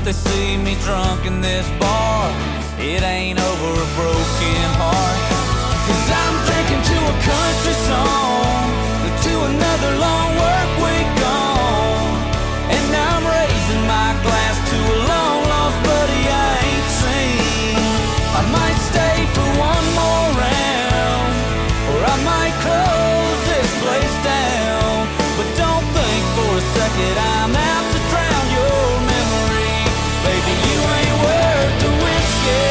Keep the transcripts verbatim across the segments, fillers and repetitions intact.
they see me drunk in this bar, it ain't over a broken heart. Cause I'm drinking to a country song, to another long work week gone, and I'm raising my glass to a long lost buddy I ain't seen. I might stay for one more round, or I might close this place down, but don't think for a second I'm out to drown your memory. Baby, you ain't worth the whiskey.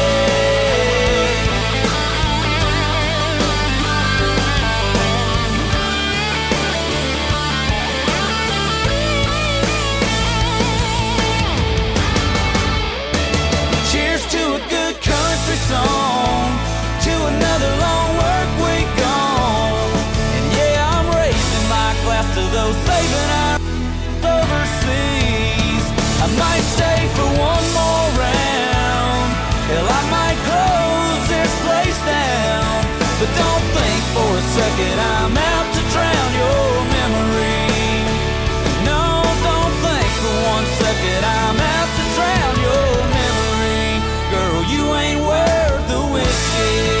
Cheers to a good country song, to another long work week gone, and yeah, I'm raising my glass to those saving our overseas. I might stay for one more round, hell, I might close this place down, but don't think for a second I'm out to drown your memory. No, don't think for one second I'm out to drown your memory. Girl, you ain't worth the whiskey.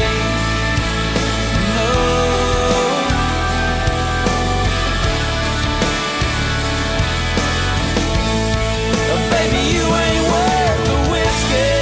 Baby, you ain't worth the whiskey.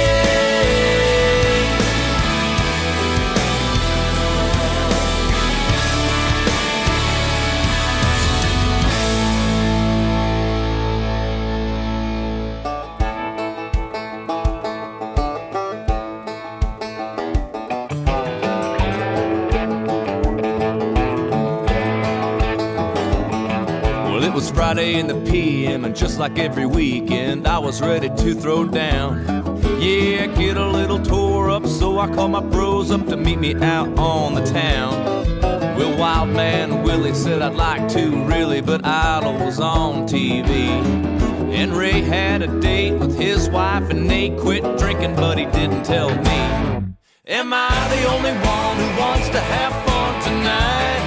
Well, it was Friday in the P M, and just like every weekend, I was ready to throw down. Yeah, get a little tore up, so I called my bros up to meet me out on the town. Well, Wild Man Willie said I'd like to, really, but Idol was on T V. And Ray had a date with his wife, and Nate quit drinking, but he didn't tell me. Am I the only one who wants to have fun tonight?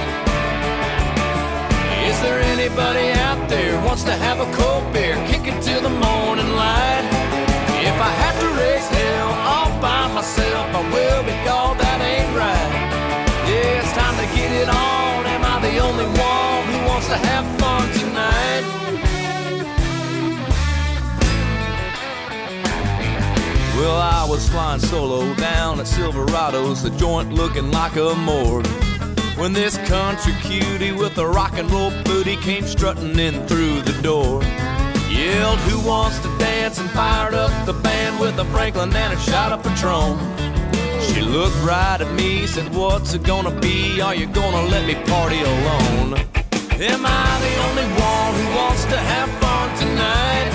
Is there anybody out there wants to have a cold beer, kick it till the morning light? If I have to raise hell all by myself, I will, but y'all, that ain't right. Yeah, it's time to get it on. Am I the only one who wants to have fun tonight? Well, I was flying solo down at Silverado's, the joint looking like a morgue, when this country cutie with a rock and roll booty came strutting in through the door. Yelled, who wants to dance, and fired up the band with a Franklin and a shot of Patron. She looked right at me, said, what's it gonna be? Are you gonna let me party alone? Am I the only one who wants to have fun tonight?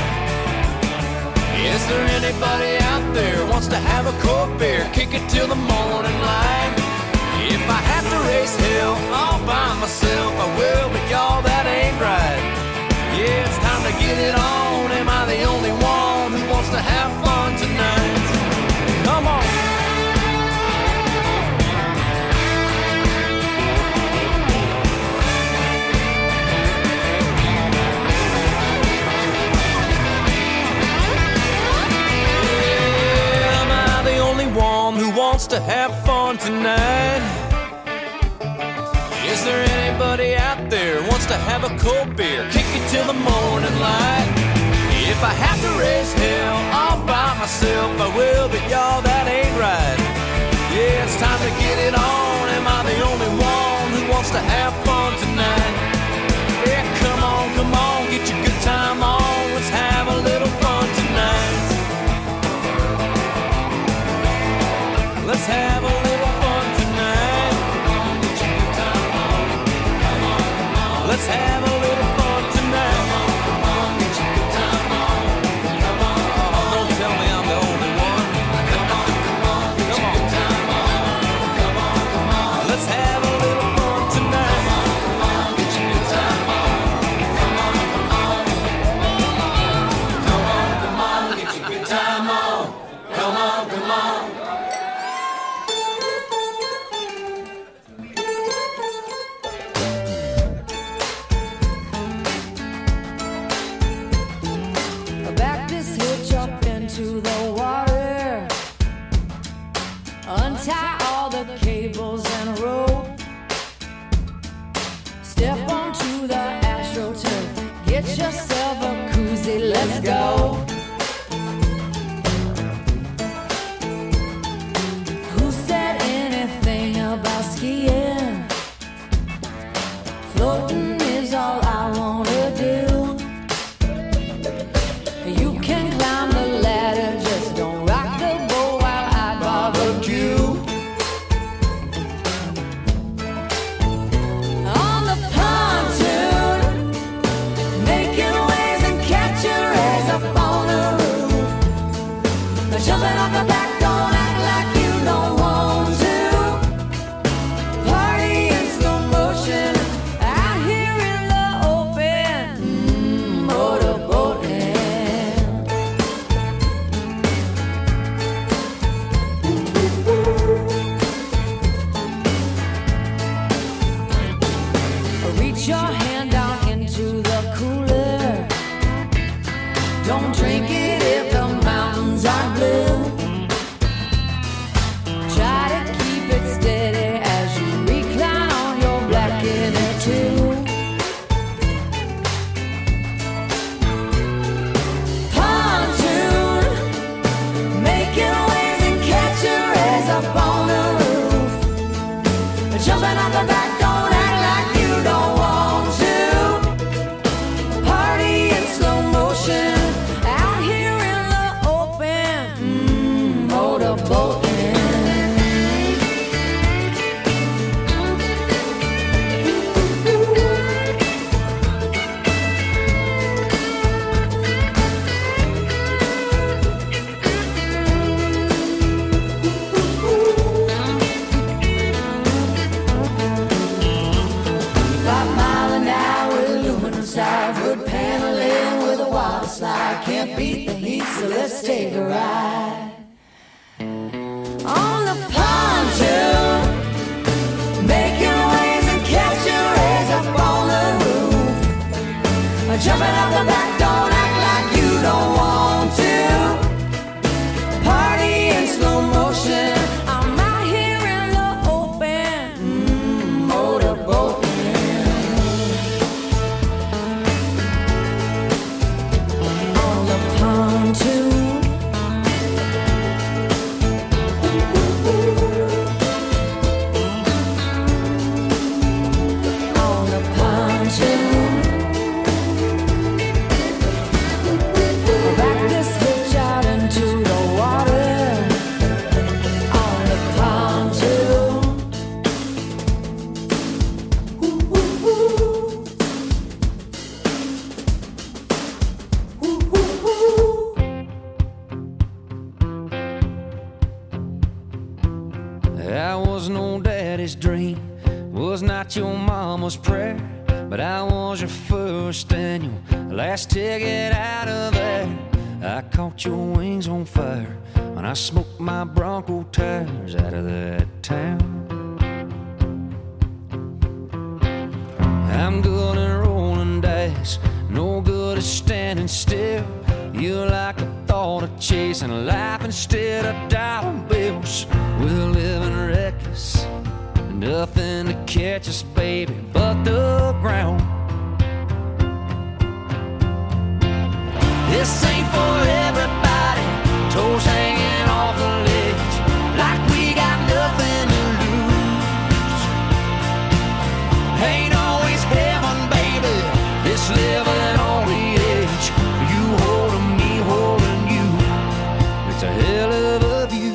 Is there anybody out there wants to have a cold beer, kick it till the morning light? If I have to raise hell all by myself, I will, but y'all, that ain't right. Yeah, it's time to get it on. Am I the only one who wants to have fun tonight? Come on. Yeah, am I the only one who wants to have fun tonight? Is there anybody out there wants to have a cold beer, kick it till the morning light? If I have to raise hell all by myself, I will, but y'all, that ain't right. Yeah, it's time to get it on. Am I the only one who wants to have fun tonight? Yeah, come on, come on, get your good time on. Let's have a little fun tonight. Let's have a little fun tonight. Let's have a little fun tonight. Come on, get your good time on. Come on, come on. Don't tell me I'm the only one. Come on, come on, get your good time on. Come on, come on. Let's have a little fun tonight. Come on, come on, get your good time on. Come on, come on. Come on, come on, get your good time on. Come on, come on. Back this hill off the back, don't act like you don't want to. Party in slow motion out here in the open, mm, motorboating. Reach your hand down into the cooler. Don't drink it if the mountains are blue. Try to keep it steady as you recline on your black inner tube. Pontoon, making waves and catch your rays up on the roof. Jumping off the back, don't act like you don't want to. Party in slow motion out here in the open, mm, motorboating. Five mile an hour aluminum side, wood paneling with a water slide. Can't beat the heat, so let's take a ride on the pontoon, making waves and catching rays up on the roof. Jumping off the back, don't act like you don't want to. Party in slow motion, I'm out here in the open, mm, motorboating. On the pontoon, on the pontoon. Back this hitch out into the water. On the pontoon. Ooh, ooh, ooh. Ooh, ooh, ooh. That was no daddy's dream, was not your mama's prayer, but I was your first and your last ticket out of there. I caught your wings on fire when I smoked my Bronco tires out of that town. I'm good at rolling dice, no good at standing still. You like the thought of chasing life instead of dollar bills. We're living reckless, nothing to catch us, baby, but the ground. This ain't for everybody, toes hanging off the ledge, like we got nothing to lose. Ain't always heaven, baby, this living on the edge. You holding me, holding you, it's a hell of a view.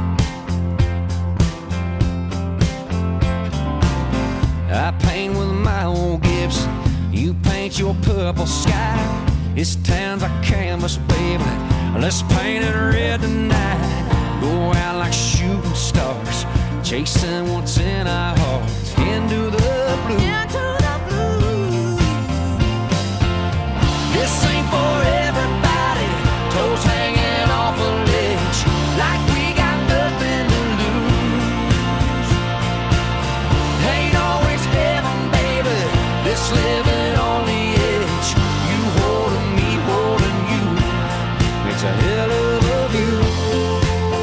I paint with my old Gibson, you paint your purple sky. This town's a canvas, baby, let's paint it red tonight. Go out like shooting stars, chasing what's in our hearts, into the blue. Into the blue. This ain't for everybody, toes hanging off a ledge, like we got nothing to lose. Ain't always heaven, baby, this living on the edge. You holding me, holding you, it's a hell of a view.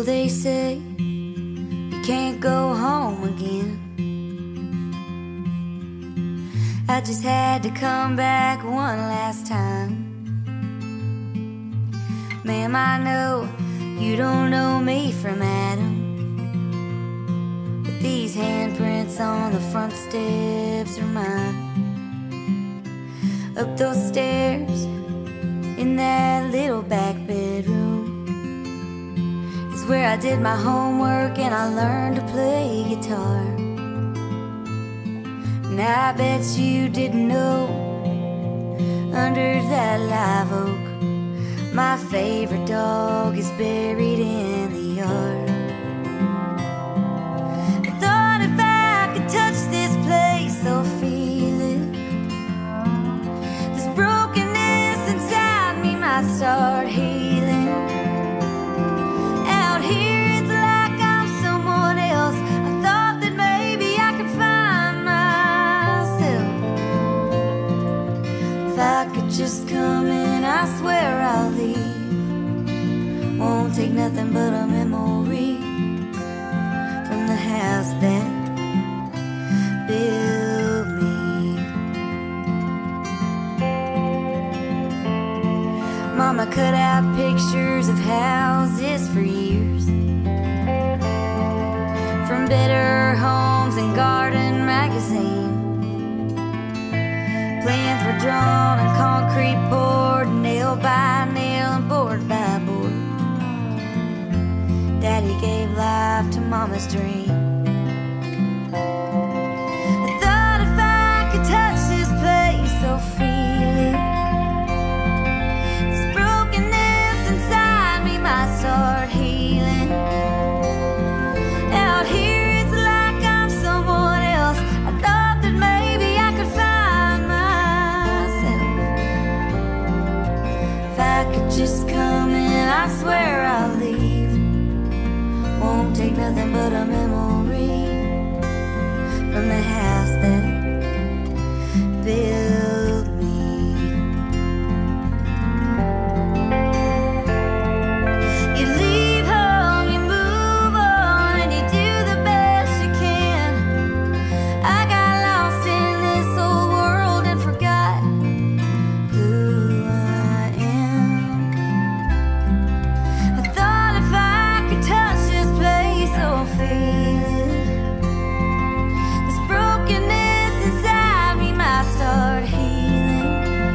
they say you can't go home again. I just had to come back one last time. Ma'am, I know you don't know me from Adam, but these handprints on the front steps are mine. Up those stairs in that little back bedroom is where I did my homework and I learned to play guitar. And I bet you didn't know, under that live oak, my favorite dog is buried in the yard. I thought if I could touch this place, I'll feel it. This brokenness inside me might start healing. Out here it's like I'm someone else. I thought that maybe I could find myself. If I could just come in, I swear I'll leave. Won't take nothing but a memory from the house that built me. Mama cut out pictures of houses for years, from Better Homes and Garden magazine. Plans were drawn and concrete poured, nail by nail and board by board. Daddy gave life to Mama's dream. I thought if I could touch this place, I'll feel it. This brokenness inside me might start healing. Out here it's like I'm someone else. I thought that maybe I could find myself. If I could just come in, I swear I'll leave. Won't take nothing but a memory from the house that built me. You leave home, you move on, and you do the best you can. I got lost in this old world and forgot who I am. I thought if I could touch this place, I'll feel it. This brokenness inside me might start healing.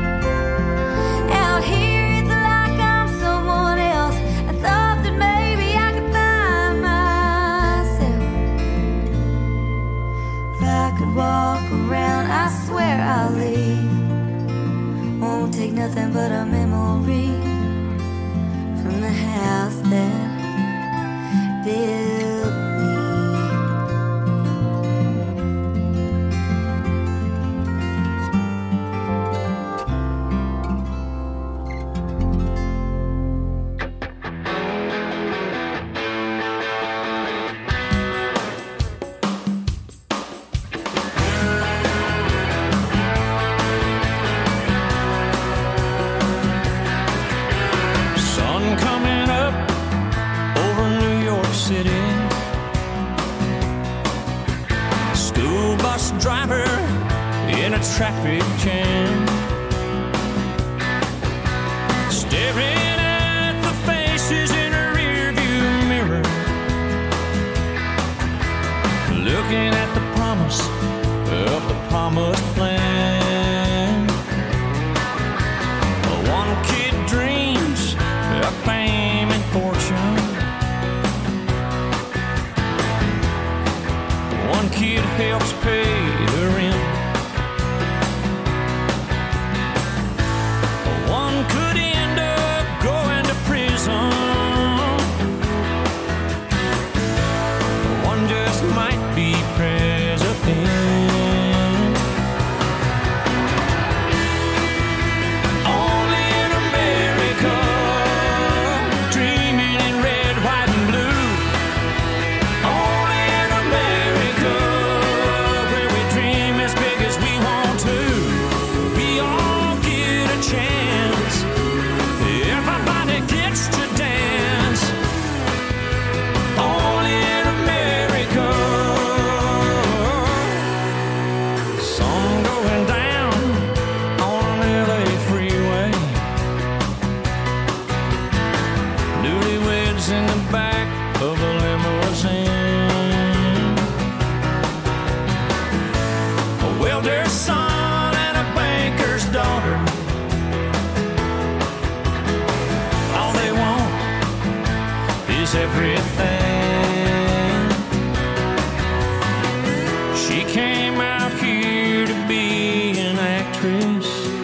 Out here it's like I'm someone else. I thought that maybe I could find myself. If I could walk around, I swear I'll leave. Won't take nothing but a memory from the house that built me. Sun coming up over New York City. School bus driver in a traffic jam, staring at the faces in a rearview mirror, looking at the promise of the promised plan. One kid dreams of fame and fortune. One kid helps pay the rent. One could end up going to prison. One just might be president. Only in America, dreaming in red, white, and blue. Only in America, where we dream as big as we want to. We all get a chance. Everybody gets to dance. everything. She came out here to be an actress.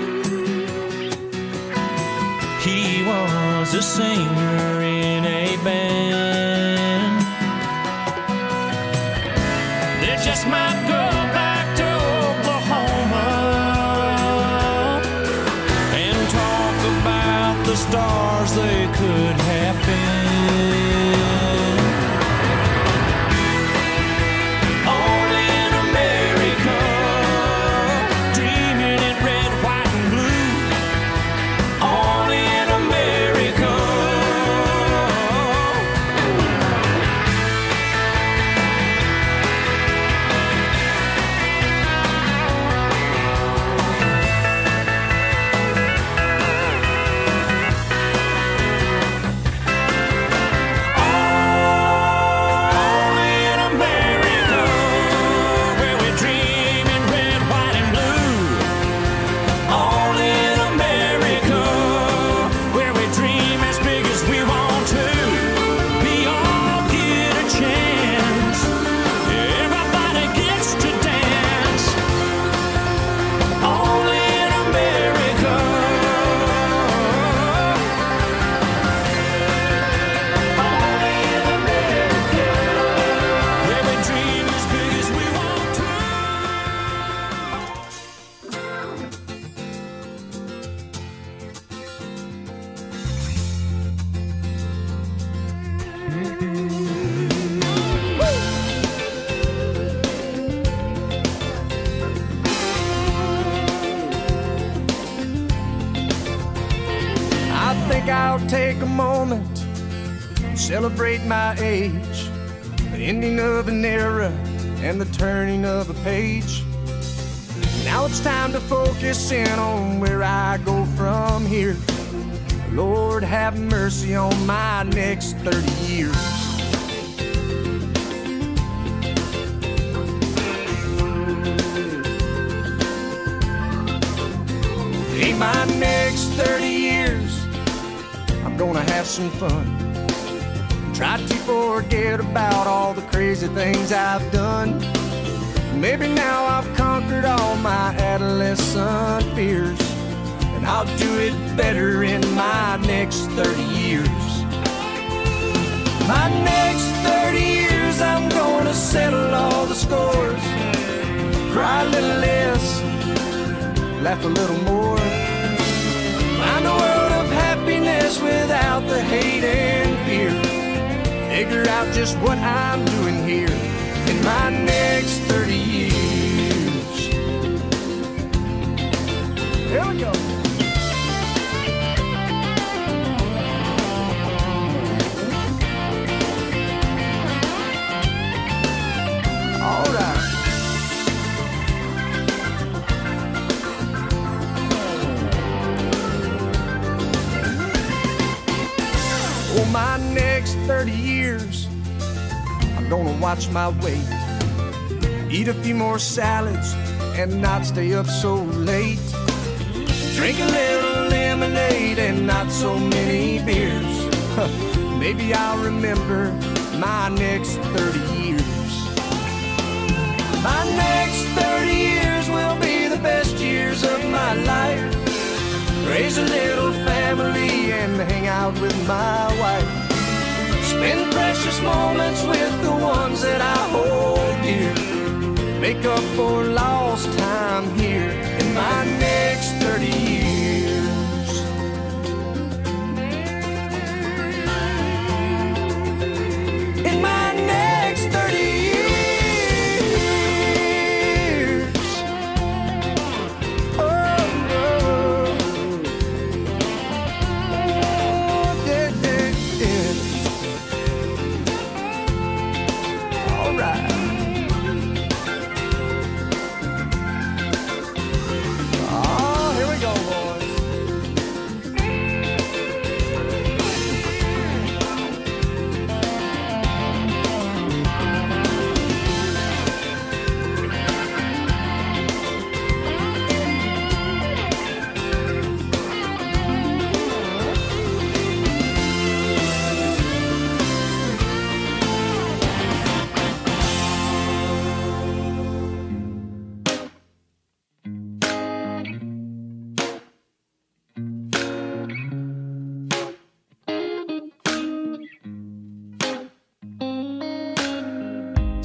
He was a singer in a band. They just might go back to Oklahoma and talk about the stars they could have been. Only in America, dreaming in red, white, and blue. Only in America. Take a moment, celebrate my age, the ending of an era and the turning of a page. Now it's time to focus in on where I go from here. Lord, have mercy on my next thirty years. In my next thirty years, I'm gonna have some fun. Try to forget about all the crazy things I've done. Maybe now I've conquered all my adolescent fears, and I'll do it better in my next thirty years. My next thirty years, I'm gonna settle all the scores. Cry a little less, laugh a little more. Find a world of happiness without the hate and fear. Figure out just what I'm doing here in my next thirty years. Here we go. All right. For my next thirty years, I'm gonna watch my weight, eat a few more salads and not stay up so late, drink a little lemonade and not so many beers. Maybe I'll remember my next thirty years. My next thirty years will be the best years of my life. Raise a little family and hang out with my wife. Spend precious moments with the ones that I hold dear. Make up for lost time here in my next thirty years. In my next thirty years. Oh, oh. Yeah, yeah, yeah. All right.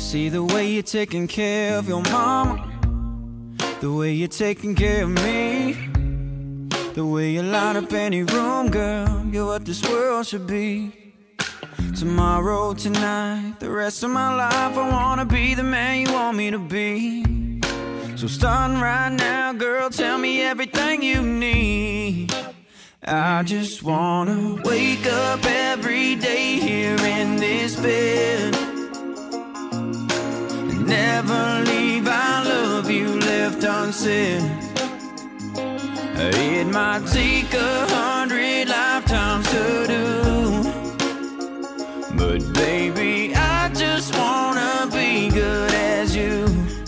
See the way you're taking care of your mama, the way you're taking care of me, the way you light up any room, girl, you're what this world should be. Tomorrow, tonight, the rest of my life, I wanna be the man you want me to be. So starting right now, girl, tell me everything you need. I just wanna wake up every day here in this bed, and never leave I love you left unsaid. It might take a hundred lifetimes to do, but baby, I just wanna be good as you.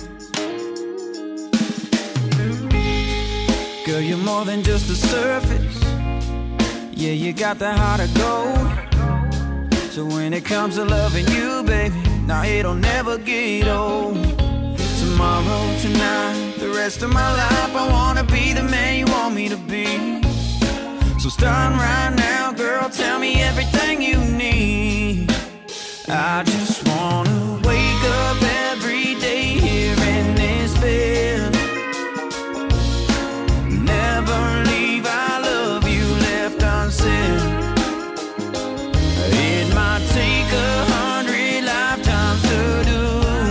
Girl, you're more than just the surface. Yeah, you got the heart of gold. So when it comes to loving you, baby, nah, it'll never get old. Tomorrow, tonight, the rest of my life, I wanna be the man you want me to be. So starting right now, girl, tell me everything you need. I just wanna wake up every day here in this bed, never leave I love you left unsaid. It might take a hundred lifetimes to do,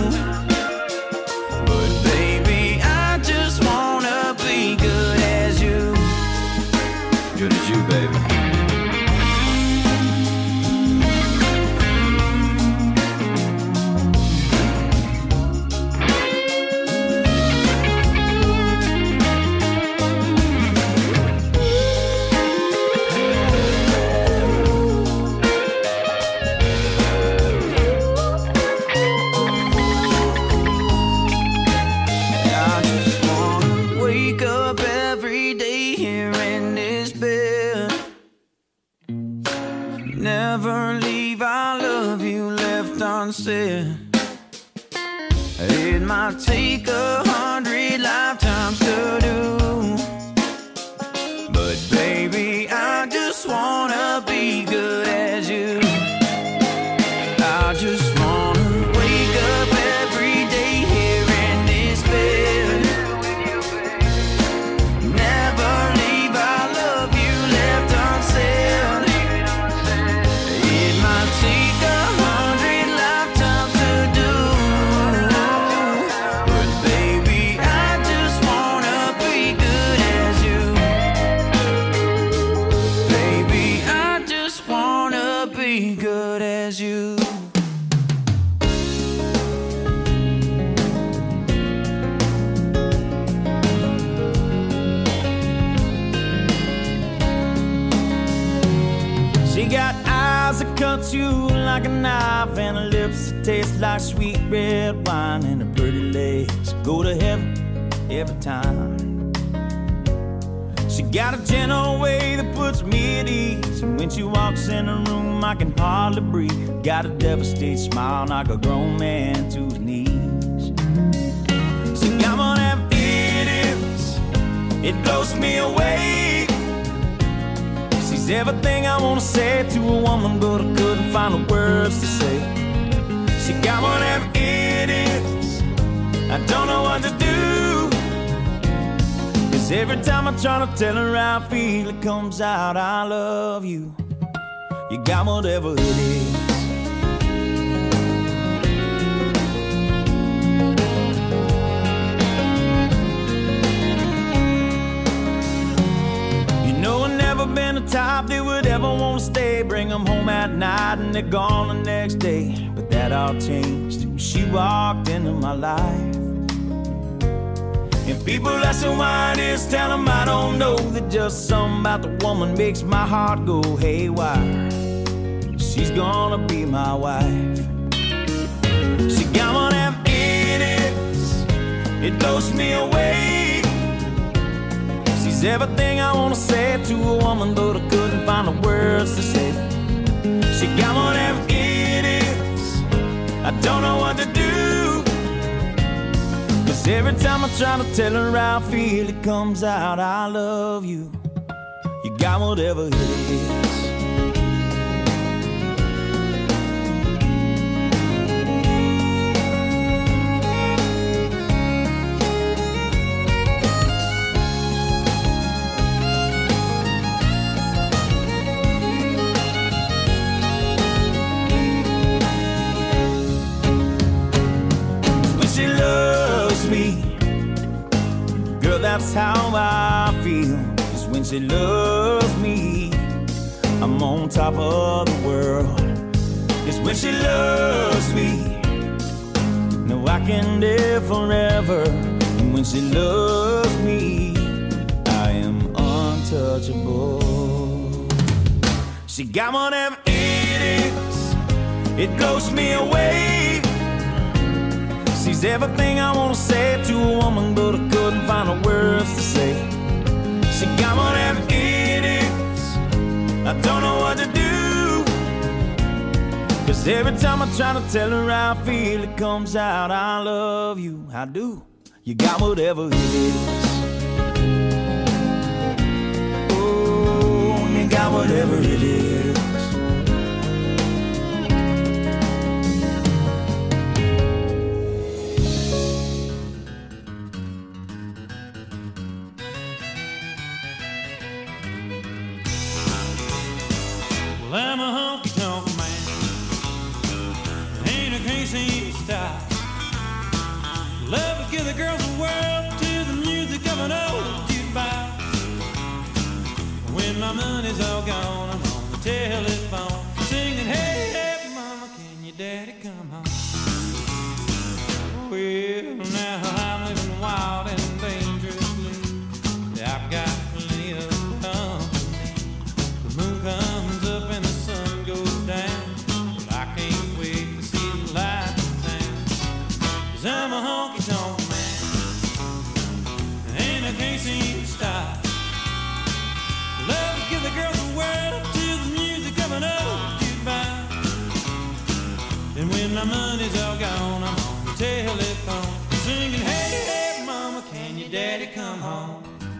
but baby, I just wanna be good as you. Good as you, baby. Never leave I love you left unsaid. It might take a hundred lifetimes to do, but baby, I just wanna be good as you. I just wanna wake up every day here in this bed, never leave I love you left unsaid. Take a hundred lifetimes to do, but baby, I just wanna be good as you. Baby, I just wanna be good as you. She got eyes that cut you like a knife, and her lips that taste like sweet red wine, and her pretty legs go to heaven every time. She got a gentle way that puts me at ease, and when she walks in the room I can hardly breathe. Got a devastated smile, knock a grown man to his knees. She got one of them idiots, it blows me away. She's everything I wanna say to a woman, but I couldn't find the words to say. She got one of them idiots, I don't know what to do, 'cause every time I try to tell her how I feel, it comes out, I love you. You got whatever it is. Been the type that would ever want to stay, bring them home at night and they're gone the next day. But that all changed when she walked into my life. And people ask me why it is, tell them I don't know, that just something about the woman makes my heart go haywire. She's gonna be my wife. She got one of them idiots, it blows me away. She's everything I wanna say to a woman, but I couldn't find the words to say. She got one of them idiots, I don't know what to do, 'cause every time I try to tell her how I feel, it comes out, I love you. You got whatever it is. she loves me. Girl, that's how I feel. Just when she loves me, I'm on top of the world. It's when she loves me, no, I can live forever. And when she loves me, I am untouchable. She got whatever it is, it blows me away. She's everything I wanna say to a woman, but I couldn't find the words to say. She got whatever it is, I don't know what to do. Cause every time I try to tell her how I feel, it comes out, I love you, I do. You got whatever it is. Oh, you got whatever it is. Well, I'm a honky-tonk man, ain't a crazy style. Love to give the girls the world to the music of an old jukebox. When my money's all gone, I'm on the telephone singing, hey, hey, mama, can your daddy come home? Well, now I'm living wild and dangerously. I've got plenty of company. The moon comes up and the sun goes down. Well, I can't wait to see the light in town. Cause I'm a honky-tonk man, and I can't seem to stop. Love to give the girls the world to the music of an old jukebox. And when my money's all gone, I'm on the telephone singing, hey, hey, mama, can your daddy come home?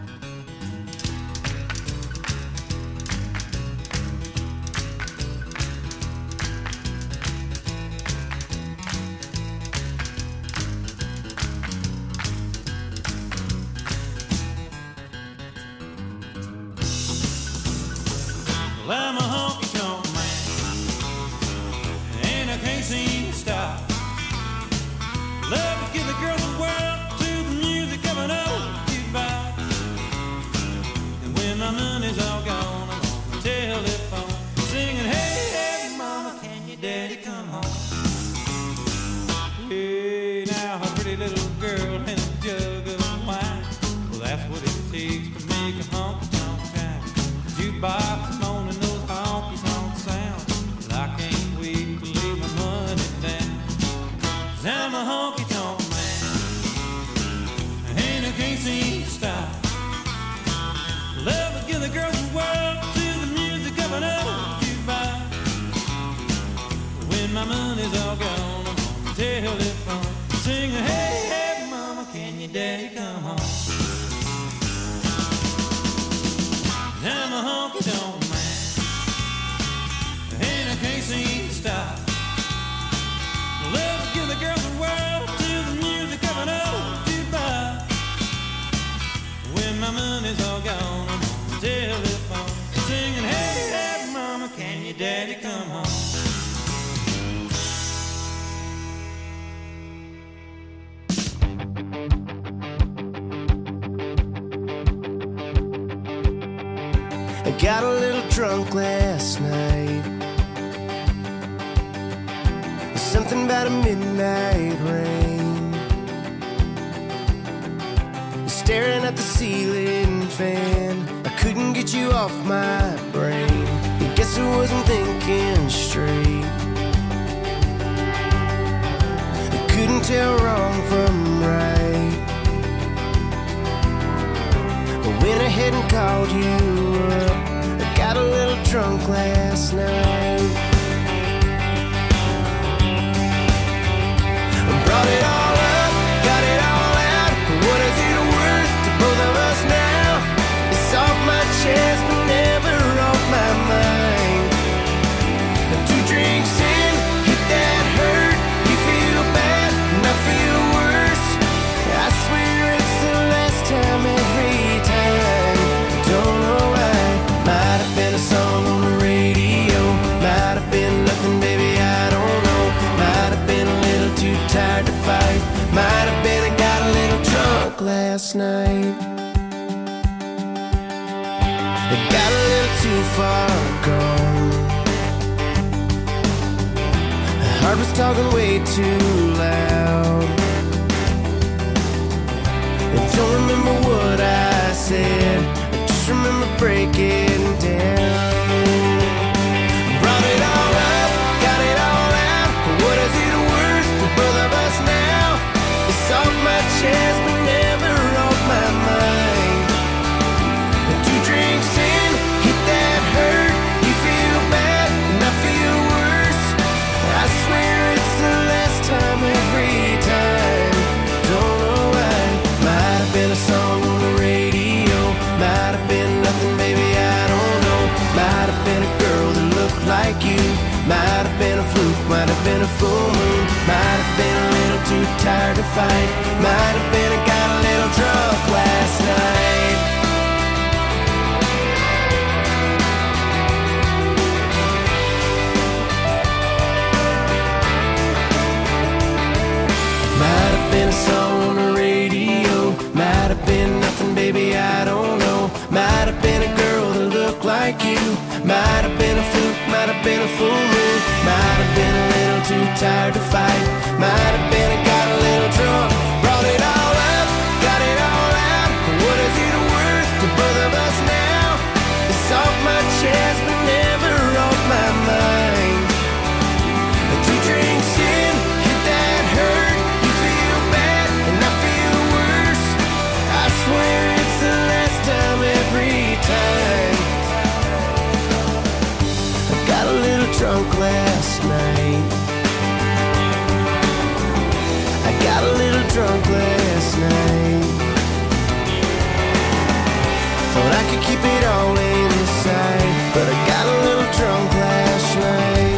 Well, I'm a honky-tonk man, and I can't seem to stop. Love to give the girls the world to the music of an old jukebox. And when my money's all gone, I'm on the telephone singing, hey, hey, mama, can your daddy come home? Hey, now a pretty little girl and a jug of wine. Well, that's what it takes to make a honky-tonk time. Jukebox moaning those honky-tonk sounds. Well, I can't wait to lay my money down. Cause I'm a honky-tonk man, and I can't seem to stop. Love to give the girls the world to the music of an old jukebox. When my money's all gone, I'm on the telephone singing, hey, hey, mama, can your daddy come home? I'm a honky-tonk man, and I can't seem to stop. Love to give the girls the world to the music of an old jukebox. When my money's all gone, I'm on the telephone singing, hey, hey, mama, can your daddy come home? I got a little drunk last night. Something about a midnight rain, staring at the ceiling fan. I couldn't get you off my brain. I guess I wasn't thinking straight. I couldn't tell wrong from right. I went ahead and called you up. I got a little drunk last night. Brought it all up, got it all out. What is it worth to both of us now? It's off my chest, but never off my mind. Two drinks in, hit that hurt. You feel bad, and I feel worse. I swear it's the last time every time. Don't know why. Might have been a song on the radio. last night. It got a little too far gone. The heart was talking way too loud. I don't remember what I said, I just remember breaking down. Brought it all up, got it all out. What is it worth to both of us now? It's off my chest but never off my mind. Two drinks in, hit that hurt. You feel bad and I feel worse. I swear it's the last time every time. Don't know why. Might have been a song on the radio, might have been nothing, baby, I don't know. Might have been a girl that looked like you, might have been a fluke, might have been a full moon, might have been a little too tired to fight, might have been I got a little drunk last night. Might have been a song on the radio, might have been nothing, baby, I don't know. Might have been a girl that looked like you, might have been a fluke, might have been a full moon, might have been a little too tired to fight, might have been I got a little drunk. Brought it all up, got it all out. What is it worth to both of us now? It's off my chest but never off my mind. Two drinks in, hit that hurt. You feel bad and I feel worse. I swear it's the last time every time. I got a little drunk last night. I got a little drunk last night. Thought I could keep it all inside, but I got a little drunk last night.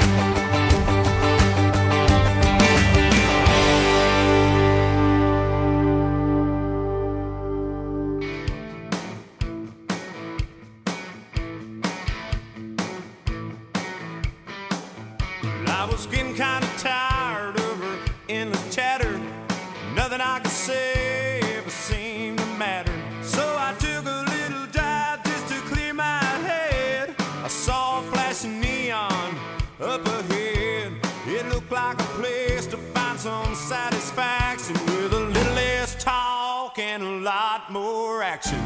I was getting kind of tired of her endless chatter. Nothing I could say ever seemed to matter. So I took a little dive just to clear my head. I saw a flashing neon up ahead. It looked like a place to find some satisfaction, with a little less talk and a lot more action.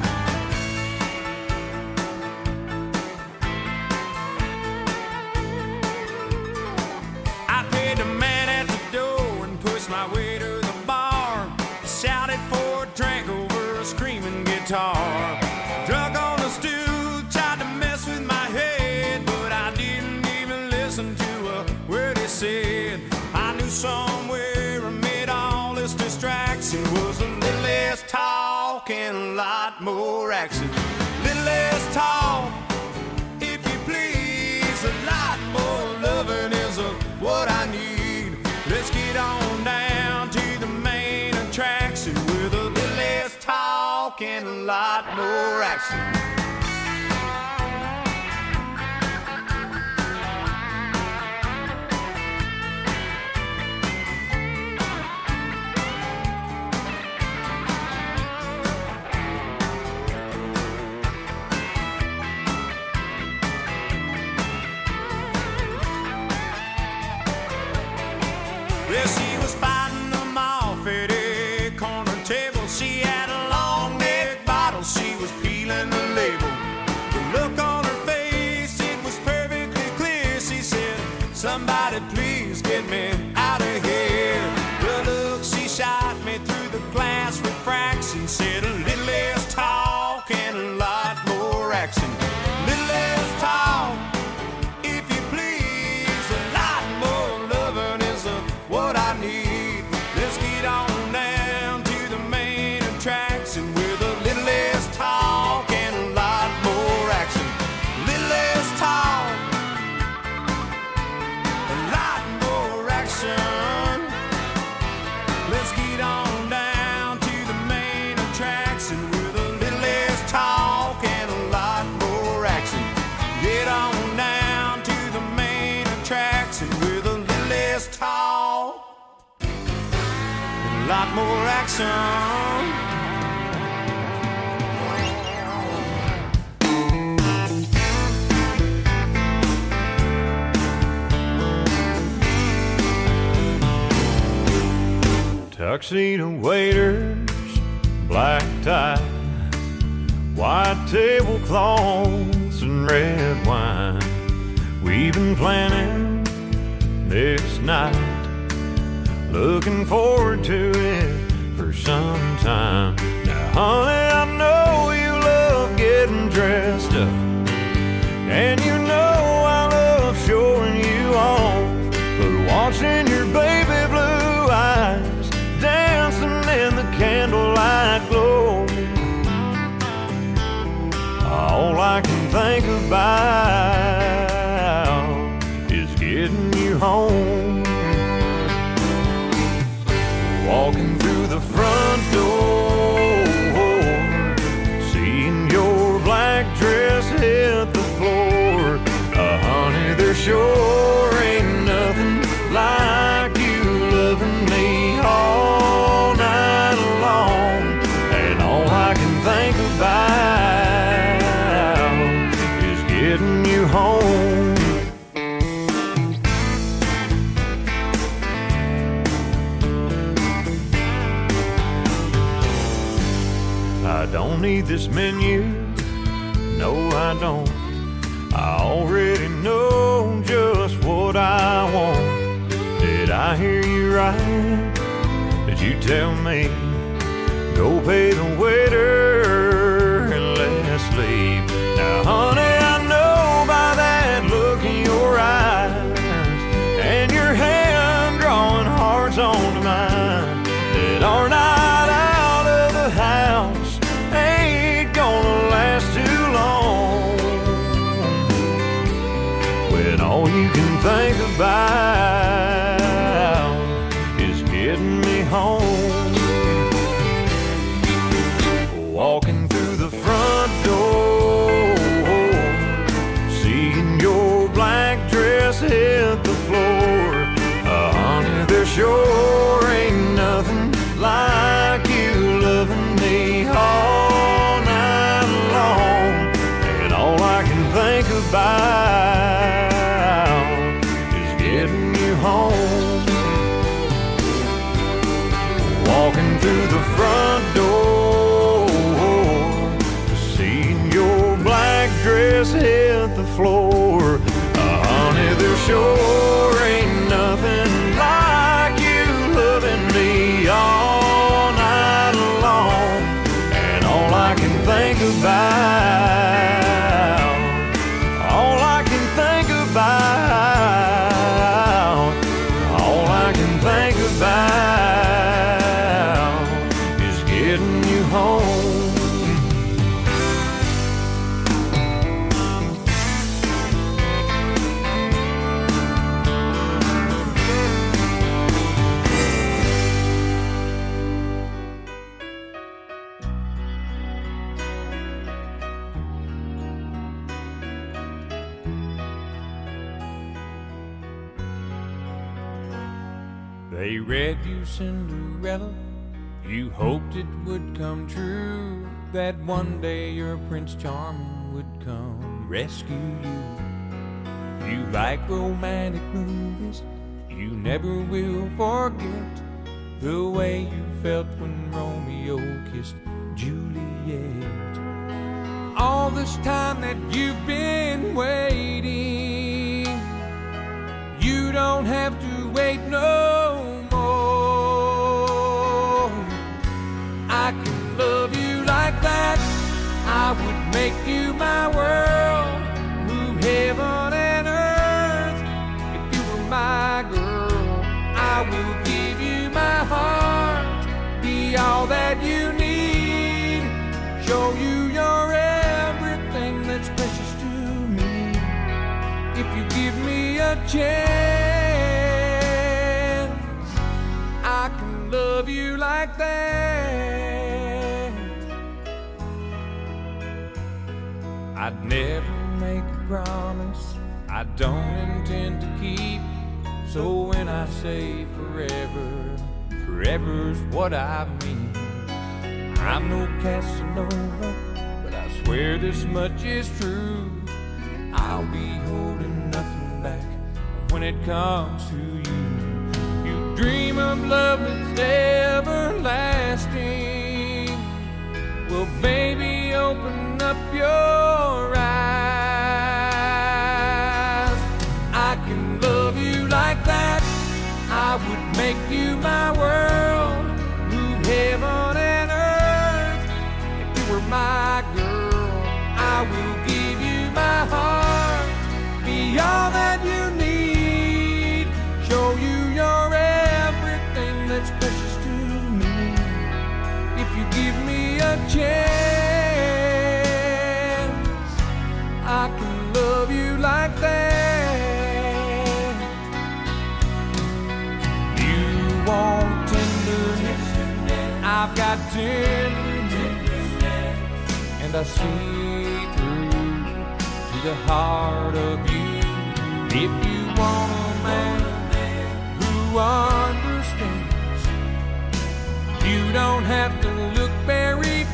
The man at the door and pushed my way to the bar. Shouted for a drink over a screaming guitar. Drunk on the stool, tried to mess with my head, but I didn't even listen to a word he said. I knew somewhere amid all this distraction was a little less talk and a lot more action. Little less talk, if you please, a lot more loving is a what I need. Let's get on down to the main attraction, with a little less talk and a lot more action. Yeah, she was fighting them off at a corner table. She had a long neck bottle, she was peeling the label. The look on her face, it was perfectly clear. She said, somebody please get me out of here. The look she shot me through the glass refraction said, a little less talk and a lot more action. Little less talk, if you please, a lot more loving is a what I need. Let's get on down to the main attraction, with a little less talk and a lot more action. Little less talk, a lot more action. Let's get on down to the main attraction, with a little less talk and a lot more action. Get on down to the main attraction, with a little less talk, a lot more action. Tuxedo waiters, black tie, white tablecloths and red wine. We've been planning this night, looking forward to it for some time. Now, honey, I know you love getting dressed up, and you know I love showing you off. But watching your baby blue eyes dancing in the candlelight glow, all I can think about is getting you home. Walking through the front door, seeing your black dress hit the floor. Uh, honey, there sure ain't nothing like you loving me all night long. And all I can think about is getting you home. I don't need this menu, no I don't. I already know just what I want. Did I hear you right? Did you tell me go pay the waiter and let's leave? Now honey, I know by that look in your eyes and your hand drawing hearts onto mine that our night out of the house ain't gonna last too long, when all you can think about is getting me home. Walking through the front door, seeing your black dress hit the floor. Uh, honey, there sure ain't nothing like you loving me all night long. And all I can think about is getting you home. Walking through the front door, seeing your black dress hit the floor. Uh, honey, there sure ain't nothing like you loving me all night long. And all I can think about, all I can think about, all I can think about is getting you home. They read you Cinderella, you hoped it would come true, that one day your Prince Charming would come rescue you. You like romantic movies, you never will forget the way you felt when Romeo kissed Juliet. All this time that you've been waiting, you don't have to wait no more. I can love you like that, I would make you my world, move heaven and earth. If you were my girl, I will give you my heart, be all that you need, show you you're everything that's precious to me. If you give me a chance, I can love you like that. I'd never make a promise I don't intend to keep, so when I say forever, forever's what I mean. I'm no Casanova, but I swear this much is true, I'll be holding nothing back when it comes to you. You dream of love that's everlasting. Well, baby, open up your eyes. I can love you like that. I would make you my world, move heaven and earth. If you were my girl, I will give you my heart, be all that you need, show you you're everything that's precious to me. If you give me a chance, I can love you like that. You want tenderness, I've got tenderness, and I see through to the heart of you. If you want a man who understands, you don't have to look very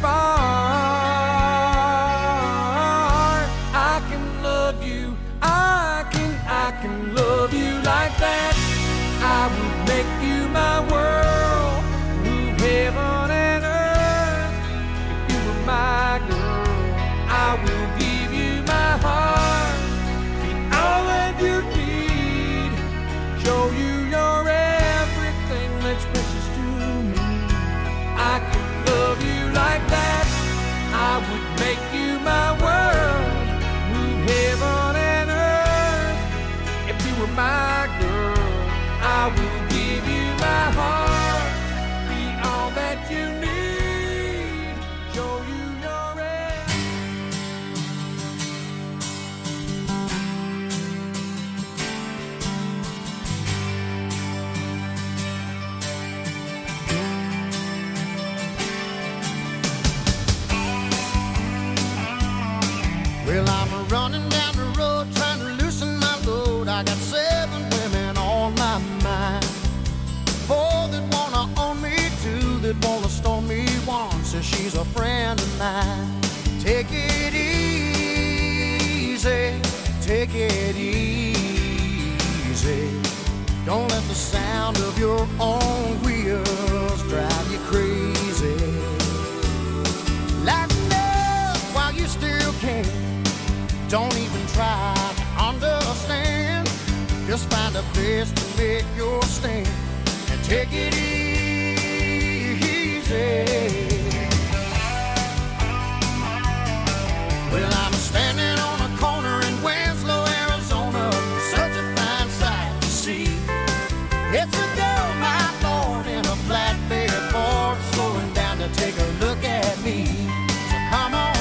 far. I can love you, I can, I can love you like that. I would make you my world, move heaven and earth. If you were my girl, I will give you my heart, be all that you need, show you you're everything that's precious to me. I can love you like that. I would make you my world, move heaven and earth. If you were my girl, I will give you my heart, be all that you need, show you your Well, I'm running down the road trying to loosen my load. I got seven women on my mind. Four that wanna own me, two that wanna stone me, one says she's a friend of mine. Take it easy, take it easy. Don't let the sound of your own wheels drive you crazy. Lighten up while you still can. Don't even try to understand. Just find a place to make your stand and take it easy. Well, I'm standing on a corner in Winslow, Arizona. Such a fine sight to see. It's a girl, my lord, in a flatbed Ford, slowing down to take a look at me. So come on,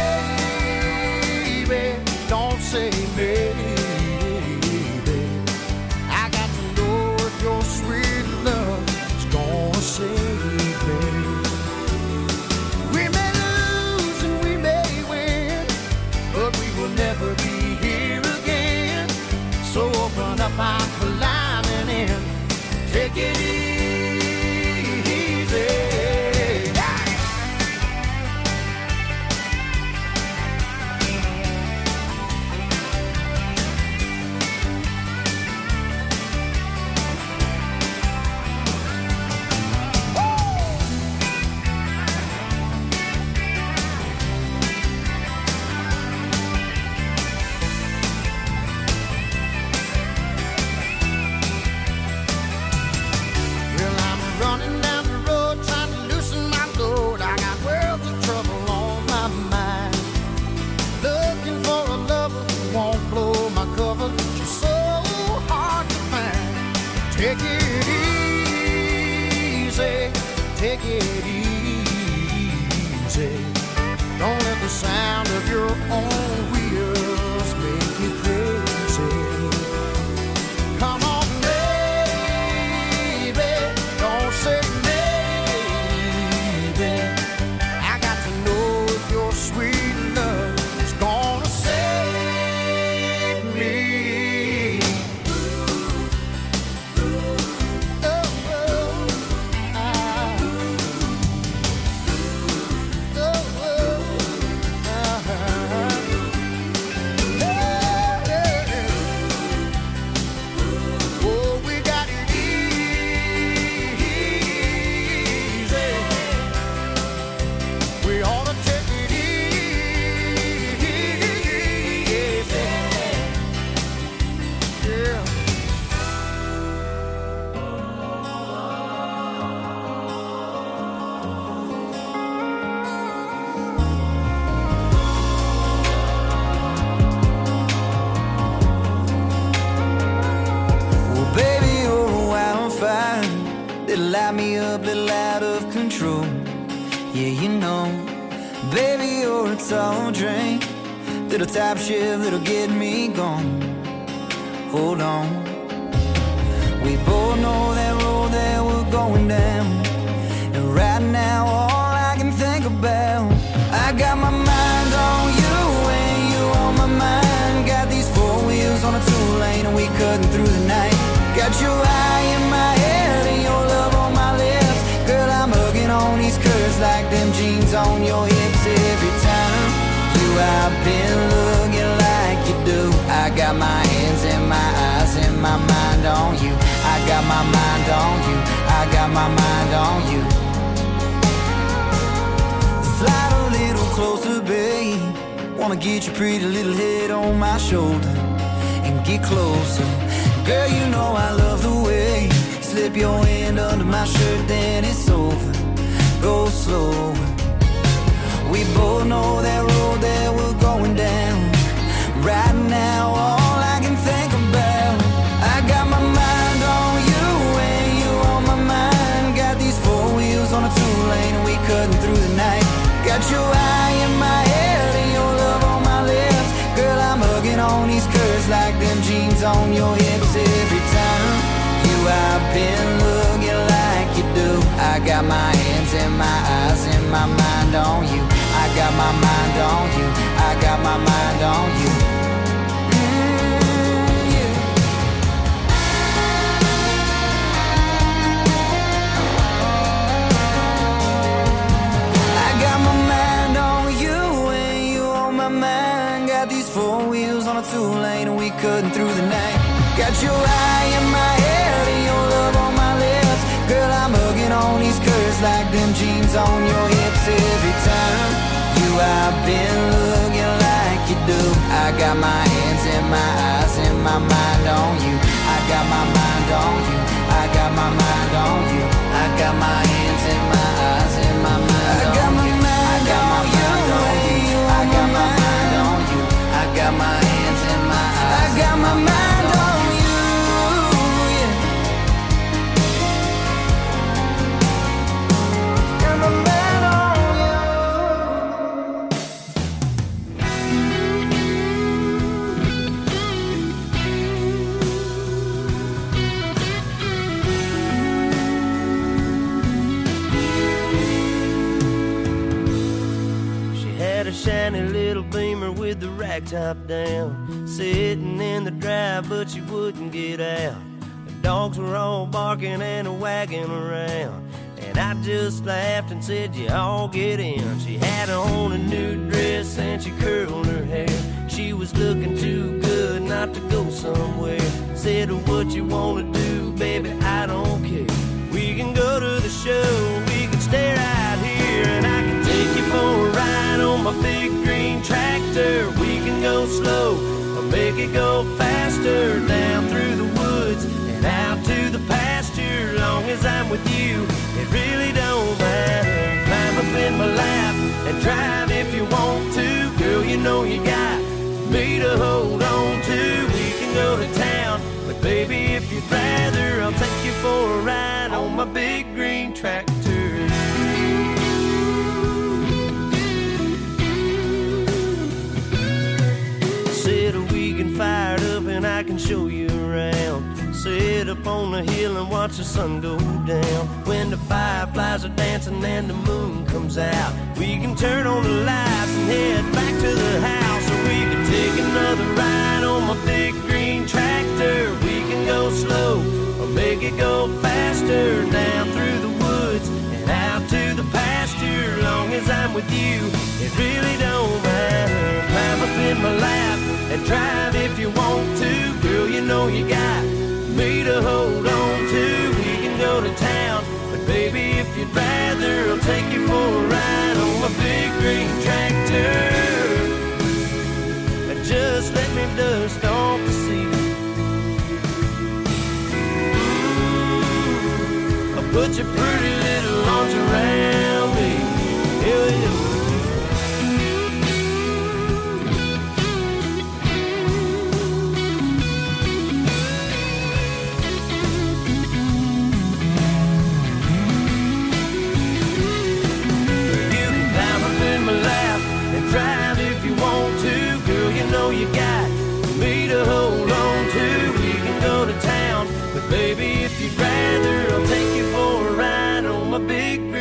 baby, don't say maybe. I got to know if your sweet love is gonna save me. We may lose and we may win, but we will never be here again. So open up our climbing in, take it easy. Take it easy, take it easy. Don't let the sound of your own wheels make you crazy. Come on, baby, don't say maybe. I got to know if your sweet love is gonna save me. Oh, me up, little out of control. Yeah, you know, baby, you're a tall drink, little top shift that'll get me gone. Hold on, we both know that road that we're going down, and right now all I can think about, I got my mind on you and you on my mind. Got these four wheels on a two-lane and we cutting through the night. Got your eye in my head and your love on my lips. Girl, I'm hugging on these curves like them jeans on your hips. Every time you I've been looking like you do. I got my hands and my eyes and my mind on you. I got my mind on you. I got my mind on you. Slide a little closer, babe. Wanna get your pretty little head on my shoulder and get closer. Girl, you know I love the way you slip your hand under my shirt, then it's over. Go slower. We both know that road that we're going down. Right now, all I can think about, I got my mind on you and you on my mind. Got these four wheels on a two-lane and we cutting through the night. Got your eye in my head and your love on my lips. Girl, I'm hugging on these curves like them jeans on your hips. Every time you I've been looking like you do. I got my hands and my eyes and my mind on you. I got my mind on you. I got my mind on you. Mm, yeah. I got my mind on you and you on my mind. Got these four wheels on a two-lane and we cutting through the night. Got your eye in my head and your love on my lips. Girl, I'm hugging on these curves like them jeans on your hips. Every time you I've been looking like you do. I got my hands and my eyes and my mind on you. I got my mind on you. I got my mind on you. I got my hands and my eyes and my mind on you. I got my mind on you. I got my mind on you. I got my hands and my eyes. I got my mind on you. Shiny little Beamer with the rack top down, sitting in the drive but she wouldn't get out. The dogs were all barking and wagging around, and I just laughed and said, you all get in. She had on a new dress and she curled her hair. She was looking too good not to go somewhere. Said, what you wanna do, baby, I don't care. We can go to the show, we can stay right here, and I can take you for a ride on my big green tractor. We can go slow or make it go faster, down through the woods and out to the pasture. Long as I'm with you, it really don't matter. Climb up in my lap and drive if you want to. Girl, you know you got me to hold on to. We can go to town, but baby, if you'd rather, I'll take you for a ride on my big green tractor. Fired up and I can show you around. Sit up on the hill and watch the sun go down. When the fireflies are dancing and the moon comes out, we can turn on the lights and head back to the house. Or we can take another ride on my big green tractor. We can go slow or make it go faster, down through the woods and out to the pasture. Long as I'm with you, it really don't matter. Climb up in my lap and drive if you want to. Girl, you know you got me to hold on to. We can go to town, but baby, if you'd rather, I'll take you for a ride on my big green tractor. And just let me dust off the seat. I'll put your pretty little arms around me. Hell yeah.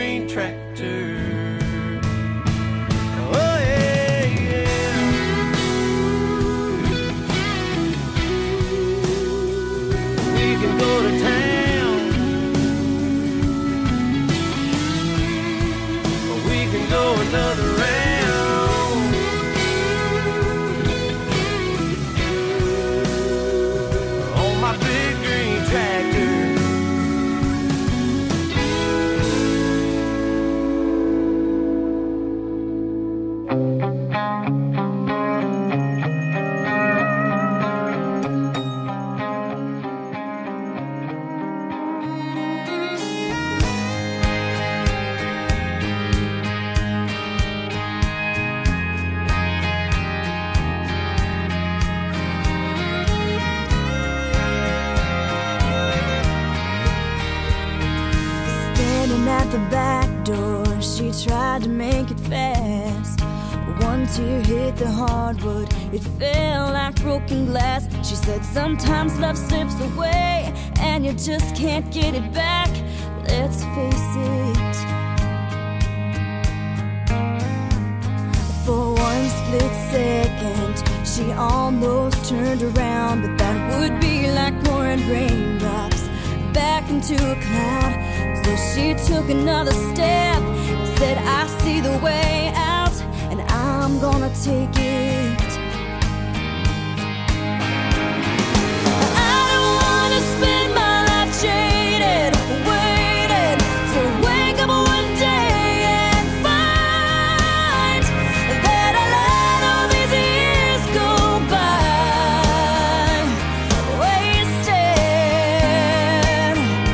green tractor. Oh yeah, yeah. We can go to town, or we can go another round. At the back door, she tried to make it fast. One tear hit the hardwood, it fell like broken glass. She said sometimes love slips away and you just can't get it back. Let's face it, for one split second she almost turned around, but that would be like pouring raindrops back into a cloud. So she took another step and said, I see the way out, and I'm gonna take it. I don't wanna spend my life jaded, waiting to wake up one day and find that I let all these years go by wasted.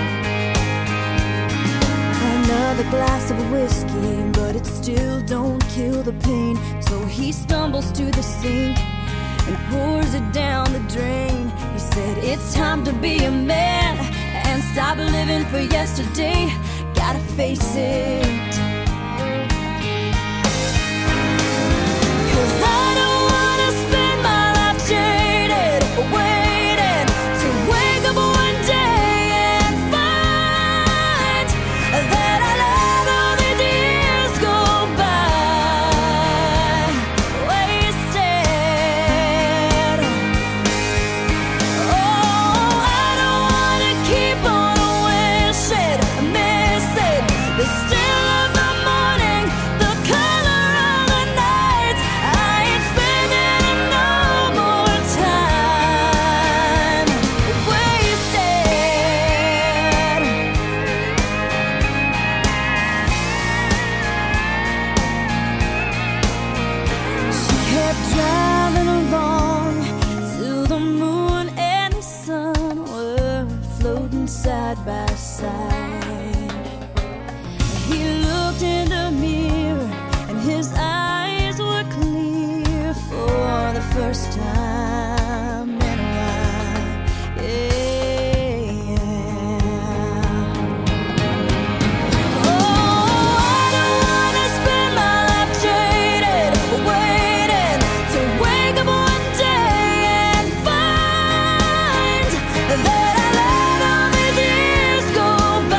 Another glass of whiskey, but it still don't kill the pain. So he stumbles to the sink and pours it down the drain. He said, it's time to be a man and stop living for yesterday. Gotta face it, 'cause I don't wanna spend my life jaded, waiting to wake up one day and find that I let all these years go by wasted. Oh, I don't wanna keep on wishing, missing the still of the morning, the color of the night. I ain't spending no more time wasted. She kept driving along till the moon and the sun were floating side by side. He looked in the mirror and his eyes were clear for the first time in a while. Yeah. Oh, I don't wanna spend my life jaded, waiting to wake up one day and find that I let all these years go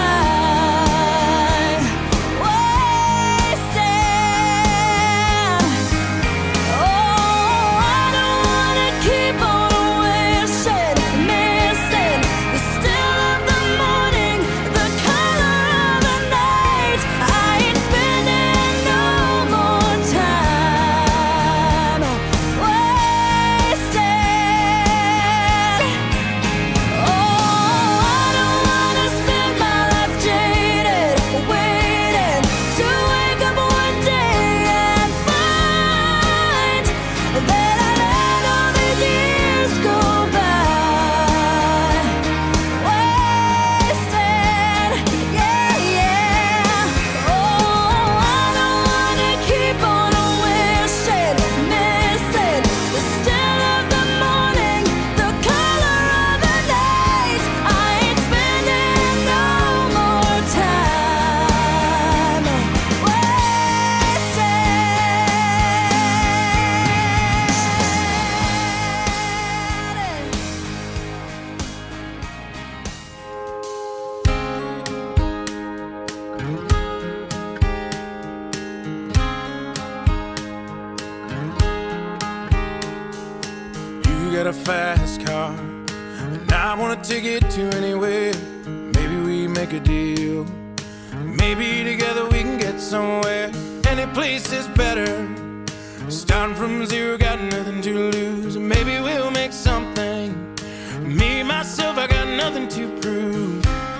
fast car, and I wanna take it to anywhere. Maybe we make a deal. Maybe together we can get somewhere. Any place is better. Starting from zero, got nothing to lose. Maybe we'll make something. Me, myself, I got nothing to prove.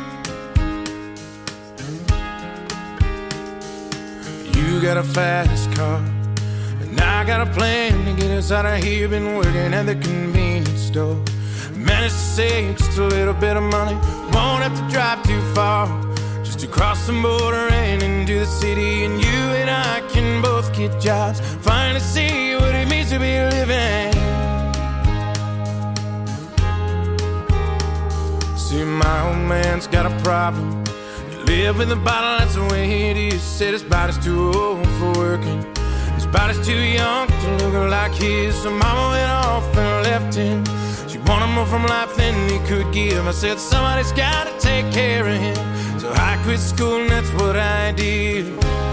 You got a fast car, and I got a plan to get us out of here. Been working at the convenience store. Managed to save just a little bit of money. Won't have to drive too far, just to cross the border and into the city. And you and I can both get jobs, finally see what it means to be living. See, my old man's got a problem. He live with a bottle, that's the way it is. Said his body's too old for working, his body's too young to look like his. So mama went off and left him. She wanted more from life than he could give. I said somebody's gotta take care of him. So I quit school and that's what I did.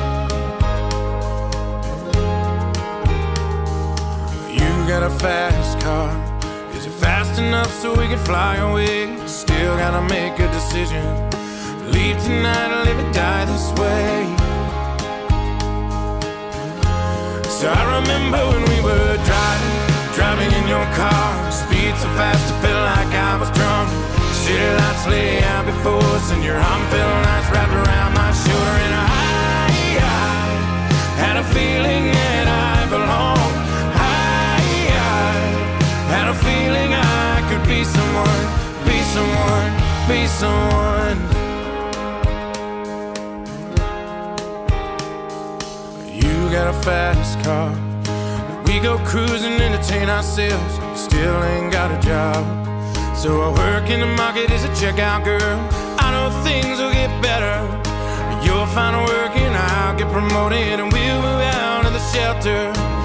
You got a fast car. Is it fast enough so we can fly away? Still gotta make a decision. Leave tonight or live or die this way. So I remember when we were driving, driving in your car. Speed so fast I felt like I was drunk. City lights lay out before us, and your arm felt nice wrapped around my shoulder. And I, I had a feeling that I belonged. I, I had a feeling I could be someone, be someone, be someone. You got a fast car. We go cruising, entertain ourselves. Still ain't got a job. So I work in the market as a checkout girl. I know things will get better. You'll find work and I'll get promoted, and we'll move out of the shelter.